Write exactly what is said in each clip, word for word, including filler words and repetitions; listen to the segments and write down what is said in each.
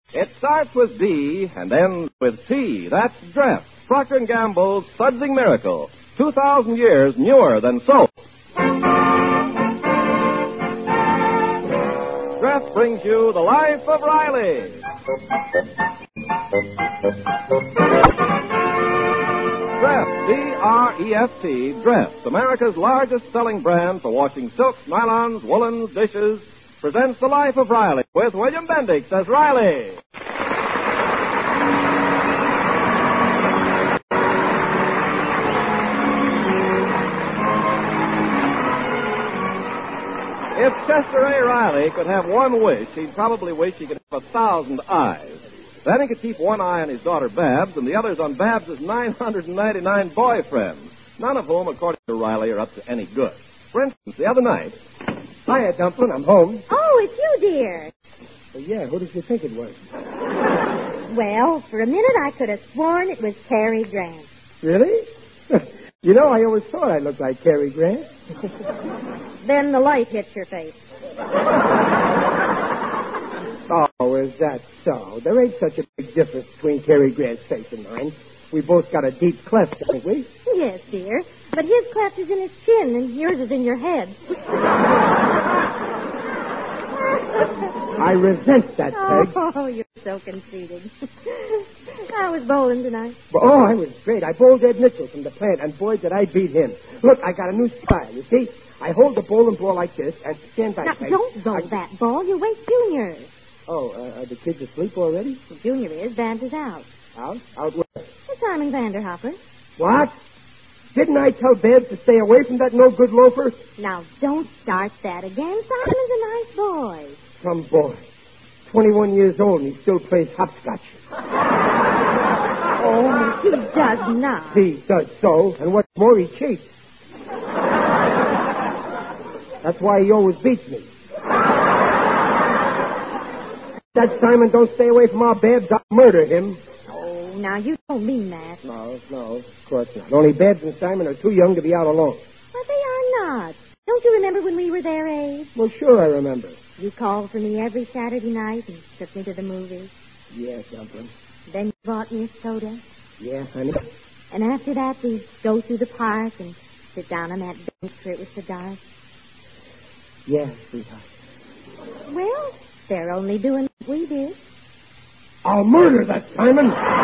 It starts with D and ends with T. That's Dress, Procter and Gamble's sudsing miracle. Two thousand years newer than soap. Dress brings you The Life of Riley. Dress, D R E S T, Dress, America's largest selling brand for washing silks, nylons, woolens, dishes, presents The Life of Riley with William Bendix as Riley. If Chester A. Riley could have one wish, he'd probably wish he could have a thousand eyes. Then he could keep one eye on his daughter Babs and the others on Babs' nine hundred ninety-nine boyfriends, none of whom, according to Riley, are up to any good. For instance, the other night... Hiya, Dumplin', I'm home. Oh, it's you, dear. Well, yeah, who did you think it was? Well, for a minute I could have sworn it was Cary Grant. Really? You know, I always thought I looked like Cary Grant. Then the light hit your face. Oh, is that so? There ain't such a big difference between Cary Grant's face and mine. We both got a deep cleft, haven't we? Yes, dear. But his cleft is in his chin and yours is in your head. I resent that, Peg. Oh, you're so conceited. I was bowling tonight. Oh, I was great. I bowled Ed Mitchell from the plant, and boy, did I beat him. Look, I got a new style, you see? I hold the bowling ball like this and stand back. Now, Peg. don't bowl I... that ball. You wake Junior. Oh, uh, are the kids asleep already? Well, Junior is. Babs is out. Out? Out where? It's Simon Vanderhopper. What? Didn't I tell Babs to stay away from that no-good loafer? Now, don't start that again. Simon's a nice boy. Some boy. twenty-one years old, and he still plays hopscotch. Oh, he does not. He does so, and what's more, he cheats. That's why he always beats me. That Simon don't stay away from our Babs, I'll murder him. Oh, now, you don't mean that. No, no, of course not. Only Babs and Simon are too young to be out alone. But they are not. Don't you remember when we were their age? Well, sure I remember. You called for me every Saturday night and took me to the movies. Yes, Dumplin'. Then you bought me a soda. Yeah, honey. And after that, we'd go through the park and sit down on that bench where it was so dark. Yeah, sweetheart. Well, they're only doing what we did. I'll murder that Simon.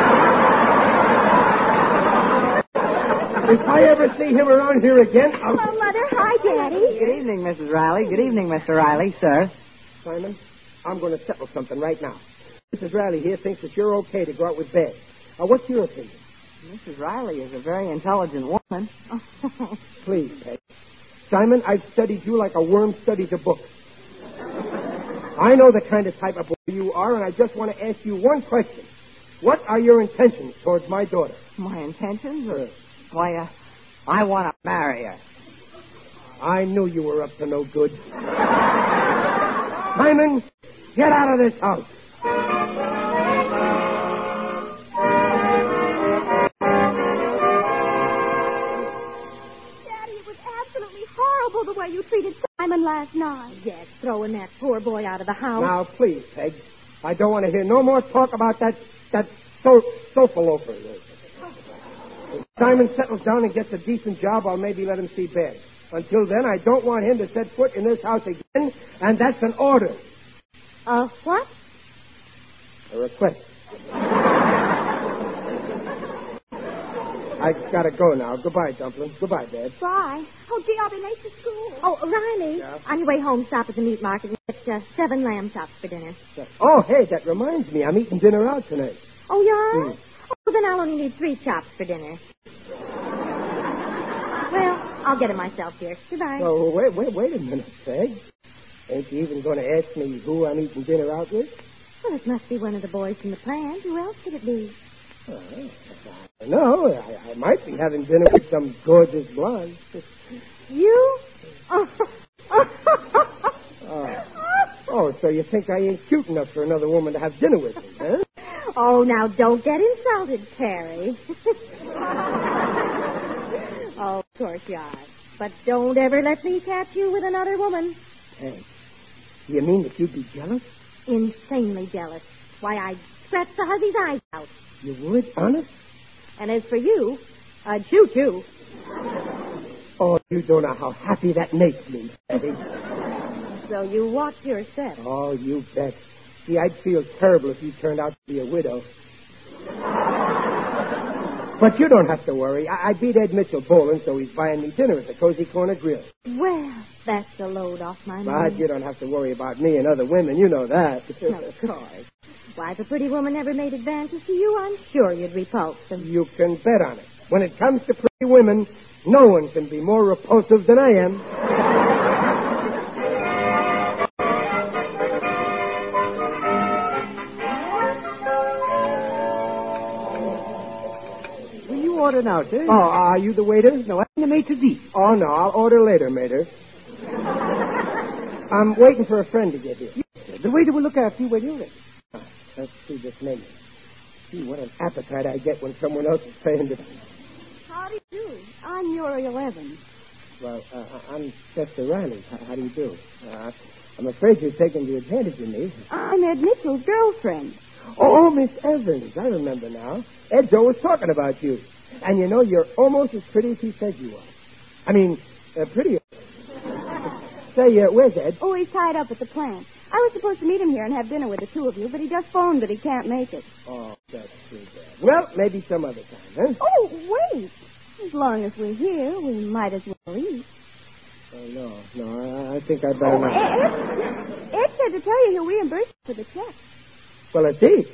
If I ever see him around here again, I'll... Hello, Mother. Hi, Daddy. Good evening, Missus Riley. Good evening, Mister Riley, sir. Simon, I'm going to settle something right now. Missus Riley here thinks that you're okay to go out with Babs. Uh, what's your opinion? Missus Riley is a very intelligent woman. Please, Peg. Simon, I've studied you like a worm studies a book. I know the kind of type of boy you are, and I just want to ask you one question. What are your intentions towards my daughter? My intentions? Or, why, uh, I want to marry her. I knew you were up to no good. Simon, get out of this house. Daddy, it was absolutely horrible the way you treated Simon last night. Yes, throwing that poor boy out of the house. Now, please, Peg. I don't want to hear no more talk about that that so, sofa loafer. If Simon settles down and gets a decent job, I'll maybe let him see Babs. Until then, I don't want him to set foot in this house again, and that's an order. Uh, what? A request. I gotta go now. Goodbye, Dumplin'. Goodbye, Dad. Bye. Oh, gee, I'll be late to school. Oh, Riley. Yeah? On your way home, stop at the meat market and get uh, seven lamb chops for dinner. Oh, hey, that reminds me. I'm eating dinner out tonight. Oh, you are? Mm. Oh, then I'll only need three chops for dinner. Well, I'll get it myself, dear. Goodbye. Oh, wait, wait, wait a minute, Peg. Ain't you even going to ask me who I'm eating dinner out with? Well, it must be one of the boys from the plant. Who else could it be? Oh, I don't know. I, I might be having dinner with some gorgeous blonde. You? Oh. Oh. Oh, so you think I ain't cute enough for another woman to have dinner with me, huh? Oh, now don't get insulted, Terry. Oh, of course you are. But don't ever let me catch you with another woman. Hey, you mean that you'd be jealous? Insanely jealous. Why, I'd scratch the hussy's eyes out. You would? Honest? And as for you, I'd shoot you. Oh, you don't know how happy that makes me, Eddie. So you watch your step. Oh, you bet. See, I'd feel terrible if you turned out to be a widow. But you don't have to worry. I, I beat Ed Mitchell bowling, so he's buying me dinner at the Cozy Corner Grill. Well, that's a load off my But mind. you don't have to worry about me and other women. You know that. Of course. Why, if a pretty woman ever made advances to you, I'm sure you'd repulse them. You can bet on it. When it comes to pretty women, no one can be more repulsive than I am. Will you order now, sir? Oh, are you the waiter? No, I'm the maitre d'. Oh, no, I'll order later, mater. I'm waiting for a friend to get here. Yes, the waiter will look after you when you're ready. Ah, let's see this menu. Gee, what an appetite I get when someone else is paying the... How do you do? I'm Uri Eleven. Well, uh, I'm Chester Riley. How, how do you do? Uh, I'm afraid you're taking the advantage of me. I'm Ed Mitchell's girlfriend. Oh, Miss Evans. I remember now. Ed's always talking about you. And you know, you're almost as pretty as he says you are. I mean, uh, prettier. Say, uh, where's Ed? Oh, he's tied up at the plant. I was supposed to meet him here and have dinner with the two of you, but he just phoned that he can't make it. Oh, that's too bad. Well, maybe some other time, huh? Oh, wait. As long as we're here, we might as well eat. Oh, no, no, I, I think I'd better Oh, not. Ed, Ed said to tell you he'll reimburse you for the check. Well, let's eat.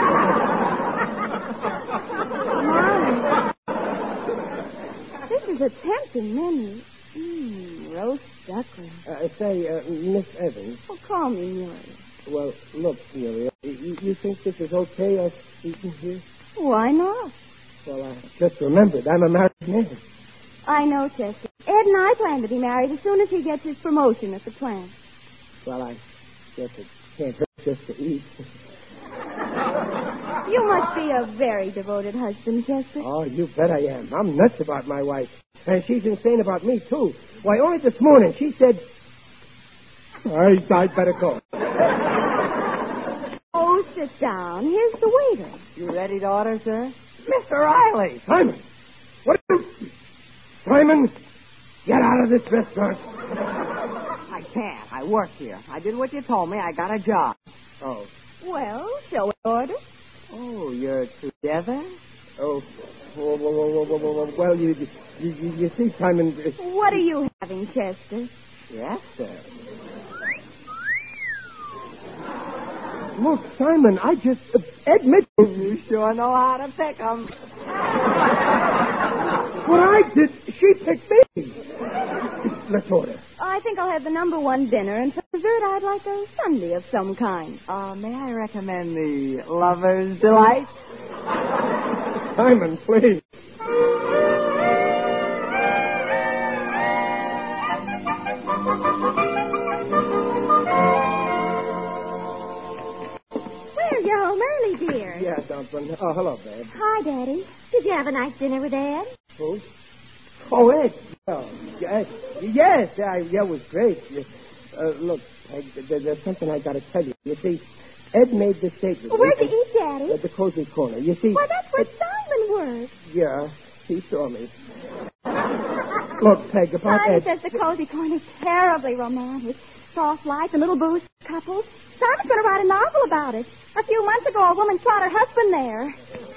Mom, this is a tempting menu. Mmm, roast duckling. Uh, say, uh, Miss Evans. Oh, call me Muriel. Well, look, Muriel, you, you think this is okay, us eating here? Why not? Well, I just remembered I'm a married man. I know, Chester. Ed and I plan to be married as soon as he gets his promotion at the plant. Well, I guess it can't hurt just to eat. You must be a very devoted husband, Chester. Oh, you bet I am. I'm nuts about my wife. And she's insane about me, too. Why, only this morning she said... I, I'd better go. Oh, sit down. Here's the waiter. You ready to order, sir? Mister Riley! Simon! What are you... Simon, get out of this restaurant. I can't. I work here. I did what you told me. I got a job. Oh. Well, shall we order? Oh, you're together? Oh. Whoa, whoa, whoa, whoa, whoa, whoa. Well, you, you, you, you see, Simon... uh, What are you having, Chester? Yes, sir. Look, Simon, I just... Uh, Ed Mitchell... You sure know how to pick 'em. What I did, she picked me. Let's order. I think I'll have the number one dinner, and for dessert, I'd like a sundae of some kind. Uh, may I recommend the Lover's Delight? Simon, please. Well, you're home early, dear. Yeah, Dumpling. Oh, hello, babe. Hi, Daddy. Did you have a nice dinner with Ed? Who? Oh, Ed. Oh, yes. Yes, yeah, yeah, it was great. Uh, look, Peg, there, there's something I got to tell you. You see, Ed made this statement. Where'd you eat, Daddy? At the Cozy Corner. You see... Why, that's where it- Simon works. Yeah, he saw me. Look, Peg, about Simon Ed... says the cozy corner's terribly romantic. Soft lights and little booze couples. Simon's going to write a novel about it. A few months ago, a woman shot her husband there.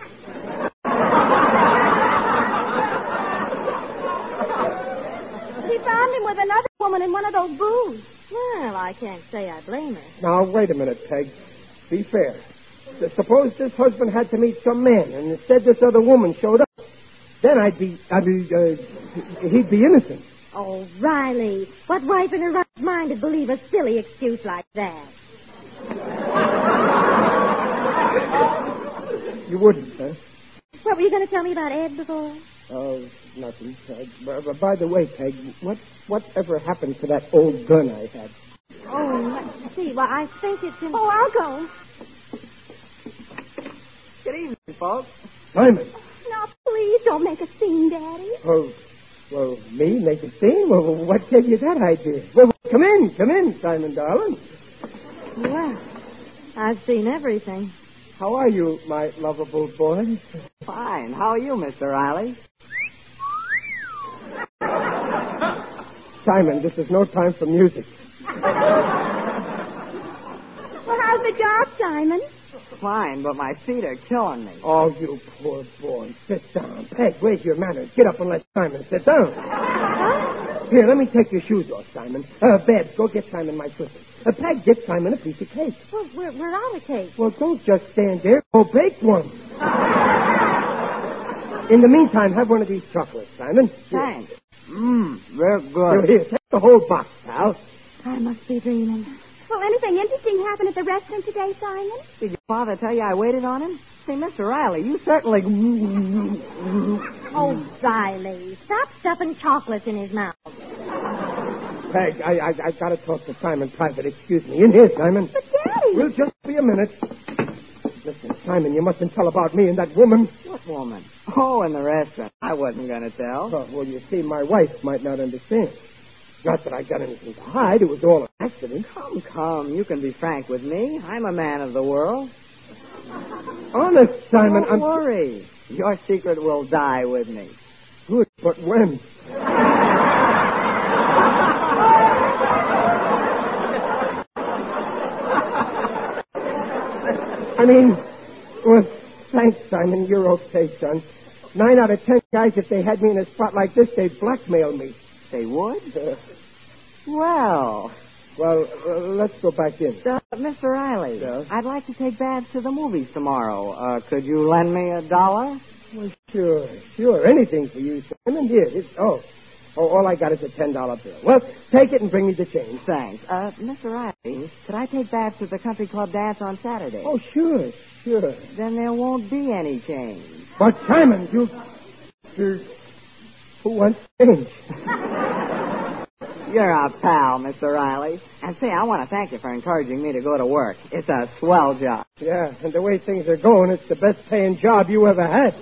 She found him with another woman in one of those booths. Well, I can't say I blame her. Now, wait a minute, Peg. Be fair. S- Suppose this husband had to meet some man, and instead this other woman showed up. Then I'd be... I'd be... Uh, he'd be innocent. Oh, Riley, what wife in her right mind would believe a silly excuse like that? You wouldn't, huh? What were you going to tell me about Ed before? Oh, nothing. Uh, b- b- by the way, Peg, what whatever happened to that old gun I had? Oh, let's see. Well, I think it's in... Oh, I'll go. Good evening, folks. Simon. Now, please don't make a scene, Daddy. Oh, well, me make a scene? Well, what gave you that idea? Well, come in, come in, Simon, darling. Well, I've seen everything. How are you, my lovable boy? Fine. How are you, Mister Riley? Simon, this is no time for music. Well, how's the job, Simon? Fine, but my feet are killing me. Oh, you poor boy. Sit down. Peg, where's your manners? Get up and let Simon sit down. Here, let me take your shoes off, Simon. Uh, Babs, go get Simon my slippers. Uh, Peg, get Simon a piece of cake. Well, we're, we're out of cake. Well, don't just stand there. Go bake one. In the meantime, have one of these chocolates, Simon. Thanks. Mmm, they're Here, good. here, take the whole box, pal. I must be dreaming. Well, anything interesting happen at the restaurant today, Simon? Did your father tell you I waited on him? Say, Mister Riley, you certainly... Oh, Riley, stop stuffing chocolates in his mouth. Peg, I, I, I gotta talk to Simon private. Excuse me. In here, Simon. But, Daddy... We'll just be a minute. Listen, Simon, you mustn't tell about me and that woman. What woman? Oh, in the restaurant. I wasn't going to tell. Oh, well, you see, my wife might not understand. Not that I got anything to hide. It was all an accident. Come, come. You can be frank with me. I'm a man of the world. Honest, Simon, Don't I'm... worry. Your secret will die with me. Good, but when? I mean, well, thanks, Simon. You're okay, son. Nine out of ten guys, if they had me in a spot like this, they'd blackmail me. They would? Uh, Well, well, uh, let's go back in. uh, Mister Riley, Yeah? I'd like to take Babs to the movies tomorrow. Uh, could you lend me a dollar? Well, sure, sure. Anything for you, Simon. Here, it's, oh. Oh, all I got is a ten dollar bill. Well, take it and bring me the change. Thanks. Uh, Mister Riley, could I take Babs to the country club dance on Saturday? Oh, sure, sure. Then there won't be any change. But, Simon, you... you who wants change? You're a pal, Mister Riley. And say, I want to thank you for encouraging me to go to work. It's a swell job. Yeah, and the way things are going, it's the best paying job you ever had.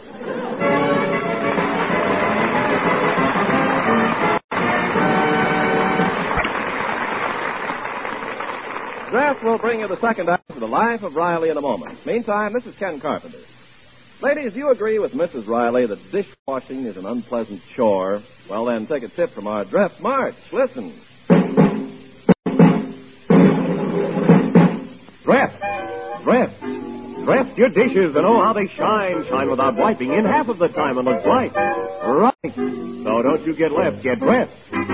Draft will bring you the second act of The Life of Riley in a moment. Meantime, this is Ken Carpenter. Ladies, do you agree with Missus Riley that dishwashing is an unpleasant chore? Well, then, take a tip from our Dreft March. Listen. Dreft. Dreft. Dreft your dishes and oh, how they shine. Shine without wiping in half of the time and look bright. Right. So don't you get left. Get Dreft.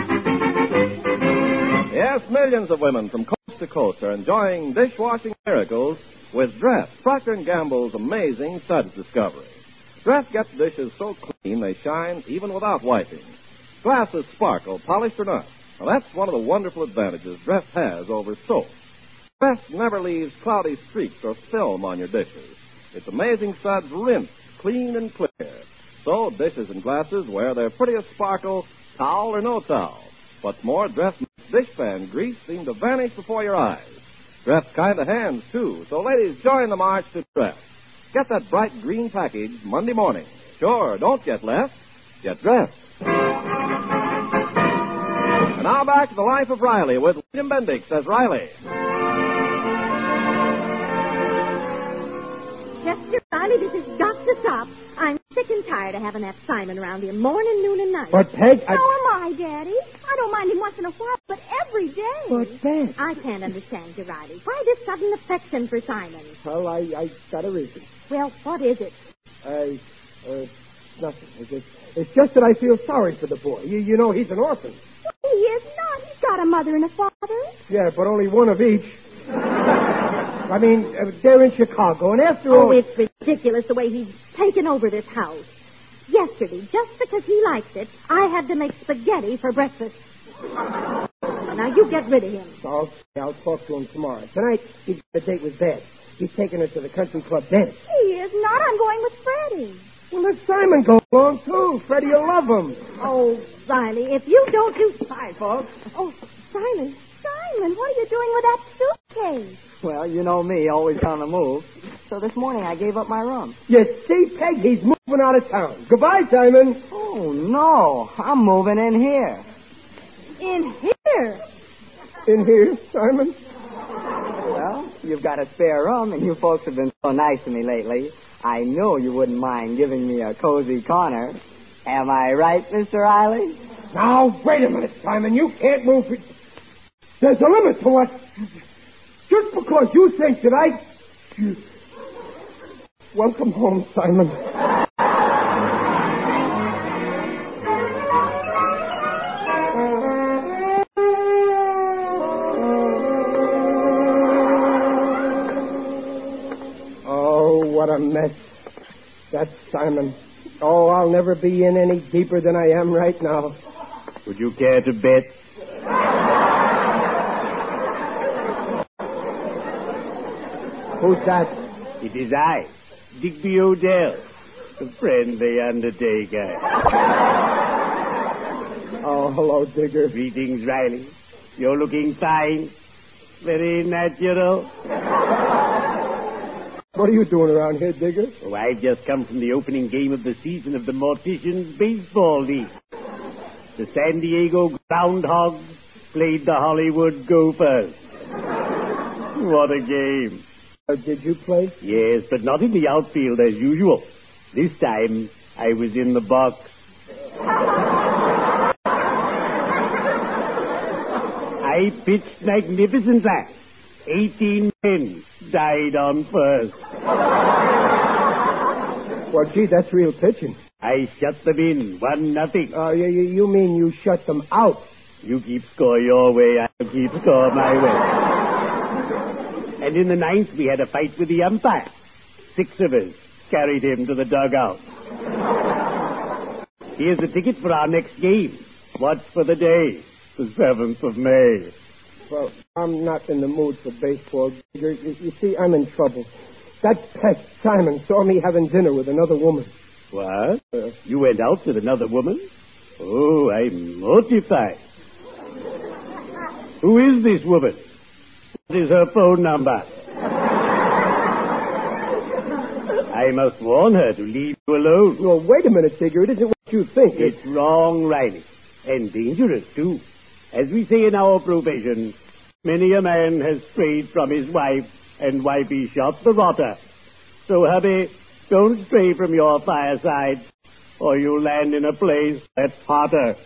Yes, millions of women from coast to coast are enjoying dishwashing miracles with Dreft, Procter and Gamble's amazing suds discovery. Dreft gets dishes so clean they shine even without wiping. Glasses sparkle, polished or not. Now, that's one of the wonderful advantages Dreft has over soap. Dreft never leaves cloudy streaks or film on your dishes. Its amazing suds rinse clean and clear. So dishes and glasses wear their prettiest sparkle, towel or no towel. What's more, Dreft makes dishpan grease seem to vanish before your eyes. Dreft kind of hands, too. So, ladies, join the march to Dreft. Get that bright green package Monday morning. Sure, don't get left. Get Dreft. And now back to The Life of Riley with William Bendix as Riley. Chester Riley, this has got to stop. I'm sick and tired of having that Simon around here morning, noon, and night. But, Peg, I... So am I, Daddy. I don't mind him once in a while, but every day. But, Peg... I can't understand you, Riley. Why this sudden affection for Simon? Well, I, I got a reason. Well, what is it? I, uh, nothing. It's just, it's just that I feel sorry for the boy. You, you know, he's an orphan. He is not. He's got a mother and a father. Yeah, but only one of each. I mean, uh, they're in Chicago, and after Oh, all... it's ridiculous the way he's taken over this house. Yesterday, just because he likes it, I had to make spaghetti for breakfast. Now, you get rid of him. Okay, I'll talk to him tomorrow. Tonight, he's got a date with Beth. He's taking her to the country club dance. He is not. I'm going with Freddie. Well, let Simon go along, too. Freddie will love him. Oh, Riley, if you don't do... Hi, folks. Oh, Simon. Simon, what are you doing with that suitcase? Well, you know me, always on the move. So this morning I gave up my room. You see, Peg, he's moving out of town. Goodbye, Simon. Oh, no. I'm moving in here. In here. In here, Simon? Well, you've got a spare room, and you folks have been so nice to me lately, I know you wouldn't mind giving me a cozy corner. Am I right, Mister Riley? Now, wait a minute, Simon. You can't move it. There's a limit to what... Just because you think that I... You... Welcome home, Simon. Oh, what a mess. That's Simon. Oh, I'll never be in any deeper than I am right now. Would you care to bet? Who's that? It is I, Digby Odell, the friendly undertaker. Oh, hello, Digger. Greetings, Riley. You're looking fine. Very natural. What are you doing around here, Digger? Oh, I've just come from the opening game of the season of the Morticians Baseball League. The San Diego Groundhogs played the Hollywood Gophers. What a game. Uh, did you play? Yes, but not in the outfield as usual. This time, I was in the box. I pitched magnificent last. Eighteen men died on first. Well, gee, that's real pitching. I shut them in, one nothing. Uh, you, you, you mean you shut them out? You keep score your way, I'll keep score my way. And in the ninth, we had a fight with the umpire. Six of us carried him to the dugout. Here's a ticket for our next game. What's for the day? The seventh of May. Well, I'm not in the mood for baseball, Digger. You, you see, I'm in trouble. That pest, Simon, saw me having dinner with another woman. What? Uh, you went out with another woman? Oh, I'm mortified. Who is this woman? What is her phone number? I must warn her to leave you alone. Well, wait a minute, Digger. It isn't what you think. It's, it's wrong, Riley. And dangerous, too. As we say in our profession, many a man has strayed from his wife, and wifey shot the rotter. So, hubby, don't stray from your fireside, or you'll land in a place that's hotter.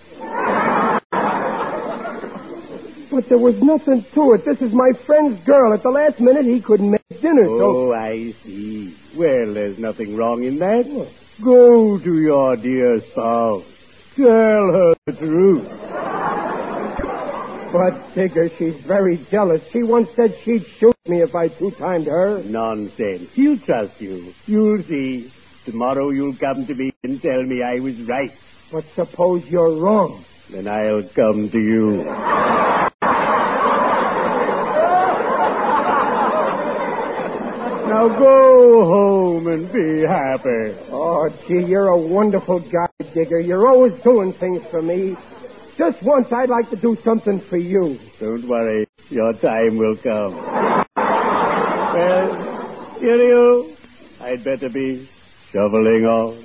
But there was nothing to it. This is my friend's girl. At the last minute, he couldn't make dinner, so... Oh, I see. Well, there's nothing wrong in that. Go to your dear spouse. Tell her the truth. But, Digger, she's very jealous. She once said she'd shoot me if I two-timed her. Nonsense. She'll trust you. You'll see. Tomorrow you'll come to me and tell me I was right. But suppose you're wrong. Then I'll come to you. Now go home and be happy. Oh, gee, you're a wonderful guy, Digger. You're always doing things for me. Just once I'd like to do something for you. Don't worry. Your time will come. Well, cheerio. I'd better be shoveling off.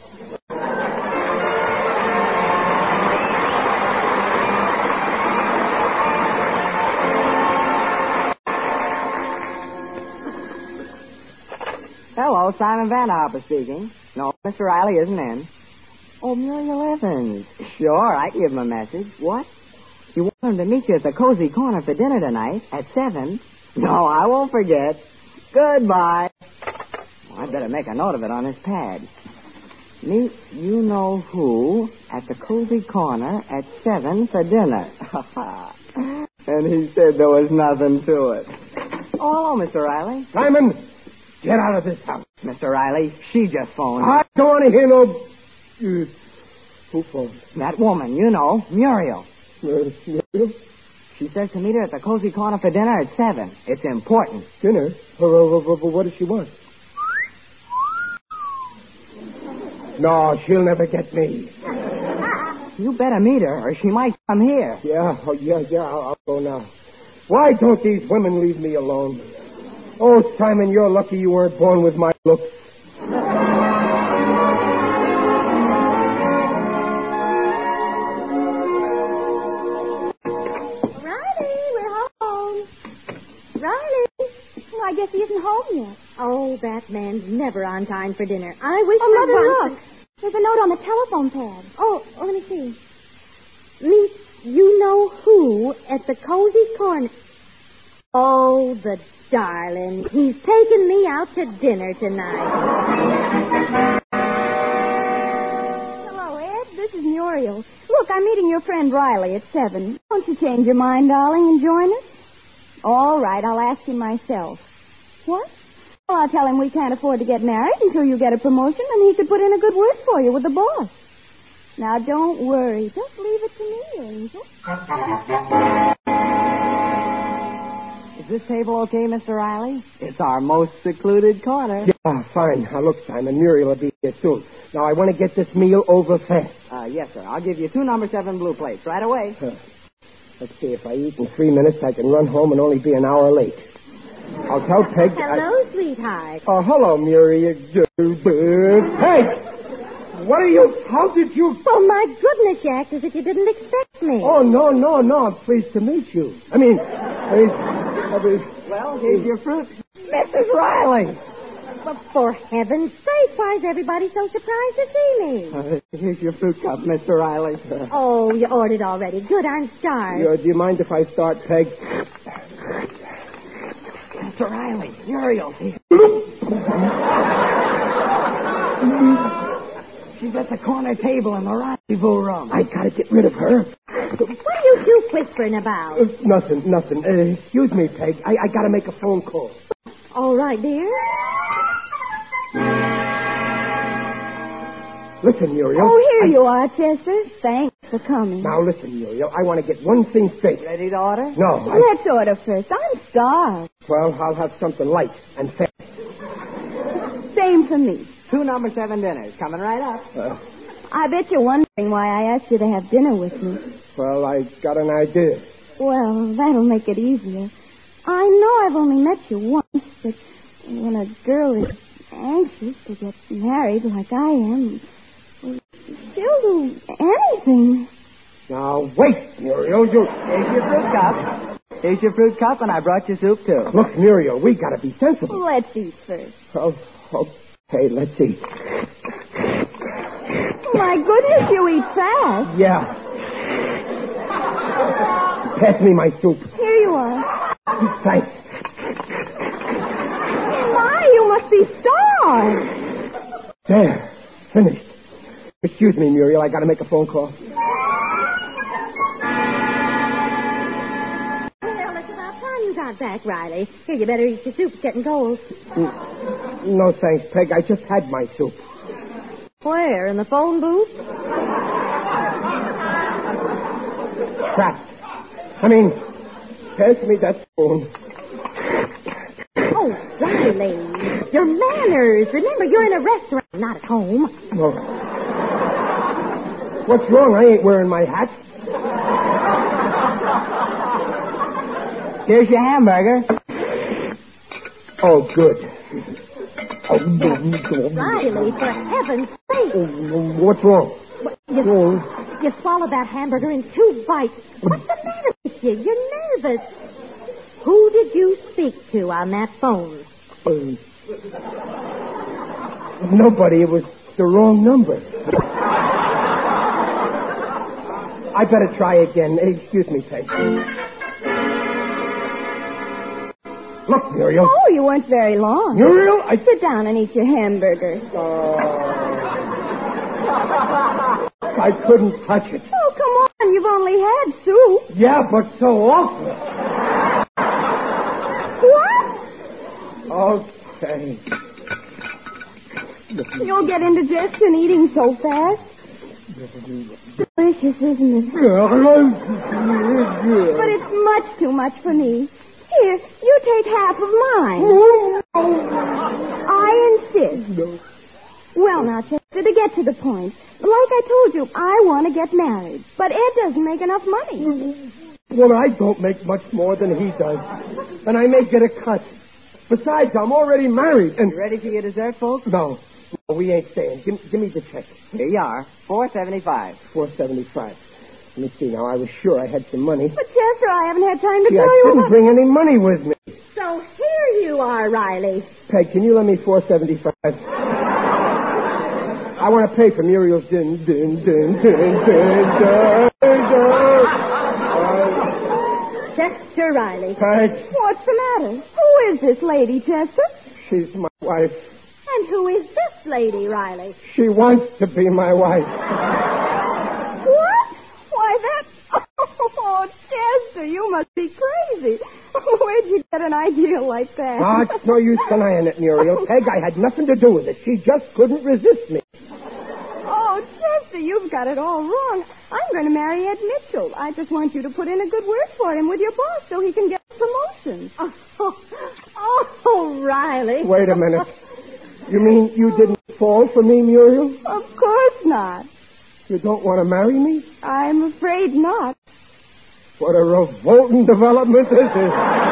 Hello, Simon Van Harper speaking. No, Mister Riley isn't in. Oh, Muriel Evans. Sure, I can give him a message. What? You want him to meet you at the Cozy Corner for dinner tonight at seven? No, I won't forget. Goodbye. Well, I'd better make a note of it on this pad. Meet you-know-who at the Cozy Corner at seven for dinner. And he said there was nothing to it. Oh, hello, Mister Riley. Simon, get out of this house. Mister Riley, she just phoned. I don't want to hear no... Uh, who phoned? That woman, you know, Muriel. Uh, Muriel? She says to meet her at the Cozy Corner for dinner at seven. It's important. Dinner? Uh, uh, uh, uh, what does she want? No, she'll never get me. You better meet her, or she might come here. Yeah, oh, yeah, yeah, I'll, I'll go now. Why don't these women leave me alone? Oh, Simon, you're lucky you weren't born with my looks. guess he isn't home yet. Oh, that man's never on time for dinner. I wish Oh, for Mother, once- look. There's a note on the telephone pad. Oh, oh, let me see. Meet you know who at the Cozy Corner. Oh, the darling. He's taking me out to dinner tonight. Hello, Ed. This is Muriel. Look, I'm meeting your friend Riley at seven. Won't you change your mind, darling, and join us? All right, I'll ask him myself. What? Well, I'll tell him we can't afford to get married until you get a promotion, and he could put in a good word for you with the boss. Now, don't worry. Just leave it to me, Angel. Is this table okay, Mister Riley? It's our most secluded corner. Yeah, fine. Now, look, Simon, Muriel will be here soon. Now, I want to get this meal over fast. Uh, yes, sir. I'll give you two number seven blue plates right away. Uh, let's see. If I eat in three minutes, I can run home and only be an hour late. I'll tell Peg... Hello, I... sweetheart. Oh, hello, Muriel. Peg! What are you... How did you... Oh, my goodness, you act as if you didn't expect me. Oh, no, no, no. I'm pleased to meet you. I mean... I mean... I mean Well, here's your fruit. Missus Riley! But for heaven's sake, why is everybody so surprised to see me? Uh, here's your fruit cup, Mister Riley. Uh, Oh, you ordered already. Good, I'm starved. you, do you mind if I start, Peg? Mister Riley, Muriel's here. She's at the corner table in the rendezvous room. I gotta get rid of her. What are you two whispering about? Uh, nothing, nothing. Uh, excuse me, Peg. I, I gotta make a phone call. All right, dear. Listen, Muriel. Oh, here I- you are, Chester. Thanks for coming. Now, listen, Muriel. I want to get one thing straight. Ready to order? No, I... Let's order first. I'm starved. Well, I'll have something light and fast. Same for me. Two number seven dinners coming right up. Uh, I bet you're wondering why I asked you to have dinner with me. well, I got an idea. Well, that'll make it easier. I know I've only met you once, but when a girl is anxious to get married like I am, well, she'll do anything. Now, wait, Muriel. You... Here's your fruit cup. Here's your fruit cup, and I brought you soup, too. Look, Muriel, we gotta be sensible. Let's eat first. Oh, okay, let's eat. My goodness, you eat fast. Yeah. Pass me my soup. Here you are. Thanks. My, you must be starved. There. Finished. Excuse me, Muriel. I gotta make a phone call. Well, it's about time you got back, Riley. Here, you better eat your soup. It's getting cold. No, thanks, Peg. I just had my soup. Where? In the phone booth? Trapped. I mean, pass me that spoon. Oh, Riley. Your manners. Remember, you're in a restaurant, not at home. Oh. What's wrong? I ain't wearing my hat. Here's your hamburger. Oh, good. Riley, for heaven's sake. What's wrong? You, you swallowed that hamburger in two bites. What's the matter with you? You're nervous. Who did you speak to on that phone? Uh, nobody. It was the wrong number. I better try again. Excuse me, Peg. Look, Muriel. Oh, you weren't very long. Muriel, I... Sit down and eat your hamburger. Oh. I couldn't touch it. Oh, come on. You've only had soup. Yeah, but so often. What? Okay. You'll get indigestion eating so fast. Delicious, isn't it? But it's much too much for me. Here, you take half of mine. I insist. Well, now, Chester, to get to the point, like I told you, I want to get married. But Ed doesn't make enough money. Well, I don't make much more than he does. And I may get a cut. Besides, I'm already married. And You ready for your dessert, folks? No. No, we ain't staying. Give, give me the check. Here you are. Four seventy-five. Four seventy-five. Let me see now. I was sure I had some money. But, Chester, I haven't had time to Gee, tell I you didn't about... bring any money with me. So here Here you are, Riley. Peg, can you lend me four seventy-five? I want to pay for Muriel's din, din, din, din, din, din, din. Chester Riley. Peg, What's the matter? Who is this lady, Chester? she's my wife. And who is this lady, Riley? She wants to be my wife. What? Why, that... Oh, Chester, you must be crazy. Where'd you get an idea like that? Ah, it's no use denying it, Muriel. Peg, I had nothing to do with it. She just couldn't resist me. Oh, Chester, you've got it all wrong. I'm going to marry Ed Mitchell. I just want you to put in a good word for him with your boss so he can get promotion. Oh, oh, Riley. Wait a minute. You mean you didn't fall for me, Muriel? Of course not. You don't want to marry me? I'm afraid not. What a revolting development this is.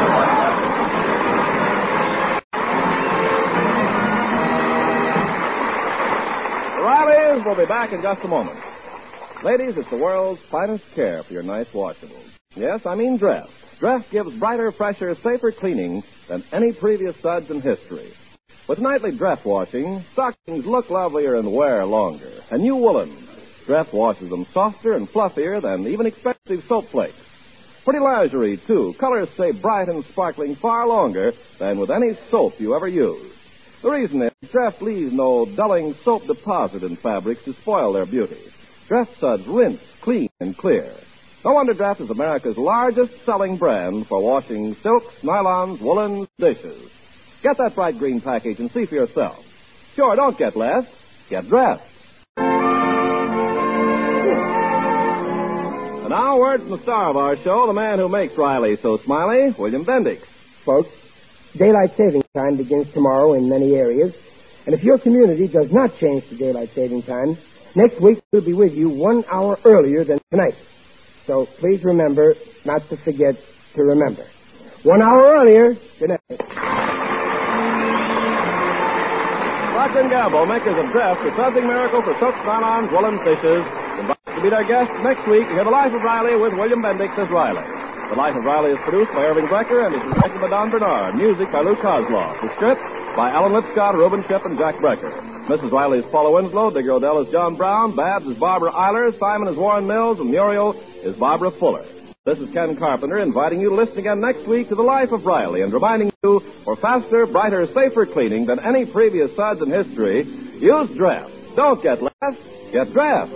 The Rileys will be back in just a moment. Ladies, it's the world's finest care for your nice washables. Yes, I mean Dreft. Dreft gives brighter, fresher, safer cleaning than any previous suds in history. With nightly Dreft washing, stockings look lovelier and wear longer. And new woolens. Dreft washes them softer and fluffier than even expensive soap flakes. Pretty lingerie, too. Colors stay bright and sparkling far longer than with any soap you ever use. The reason is Dreft leaves no dulling soap deposit in fabrics to spoil their beauty. Dreft suds rinse, clean, and clear. No wonder Dreft is America's largest selling brand for washing silks, nylons, woolens, dishes. Get that bright green package and see for yourself. Sure, don't get less. Get Dreft. And now, word from the star of our show, the man who makes Riley so smiley, William Bendix. Folks, daylight saving time begins tomorrow in many areas. And if your community does not change to daylight saving time, next week we'll be with you one hour earlier than tonight. So please remember not to forget to remember. One hour earlier. Good night. Procter and Gamble, makers of Dreft, the sudsing miracle for soaps, nylons, woolens, dishes, invites to be their guest next week to hear The Life of Riley with William Bendix as Riley. The Life of Riley is produced by Irving Brecker and is directed by Don Bernard. Music by Lou Kozloff. The script by Alan Lipscott, Reuben Ship, and Jack Brecker. Missus Riley is Paula Winslow, Digger Odell is John Brown, Babs is Barbara Eiler, Simon is Warren Mills, and Muriel is Barbara Fuller. This is Ken Carpenter inviting you to listen again next week to The Life of Riley and reminding you for faster, brighter, safer cleaning than any previous suds in history, use Dreft. Don't get less, get Dreft.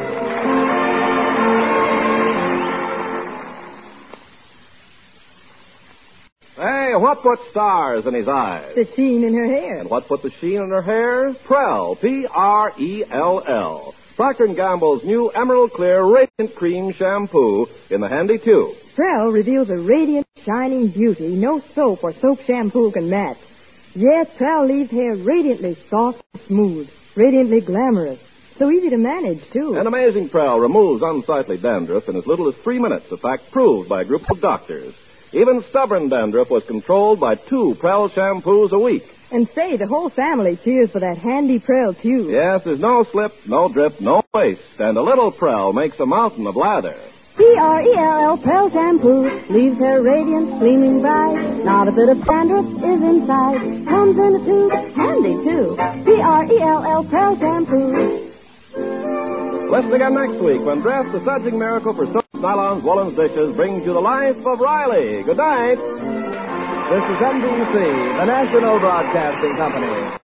Hey, what put stars in his eyes? The sheen in her hair. And what put the sheen in her hair? Prell, P R E L L. Procter and Gamble's new Emerald Clear Radiant Cream Shampoo in the handy tube. Prell reveals a radiant, shining beauty no soap or soap shampoo can match. Yes, Prell leaves hair radiantly soft and smooth, radiantly glamorous. So easy to manage, too. An amazing Prell removes unsightly dandruff in as little as three minutes, a fact proved by a group of doctors. Even stubborn dandruff was controlled by two Prell shampoos a week. And say, the whole family cheers for that handy Prell tube. Yes, there's no slip, no drip, no waste, and a little Prell makes a mountain of lather. P R E L L Prell shampoo leaves hair radiant, gleaming bright. Not a bit of dandruff is inside. Comes in a tube, handy too. P R E L L Prell shampoo. Listen again next week when Dreft, the sudsing miracle for soaps, nylons, woolens, dishes, brings you The Life of Riley. Good night. This is N B C, the National Broadcasting Company.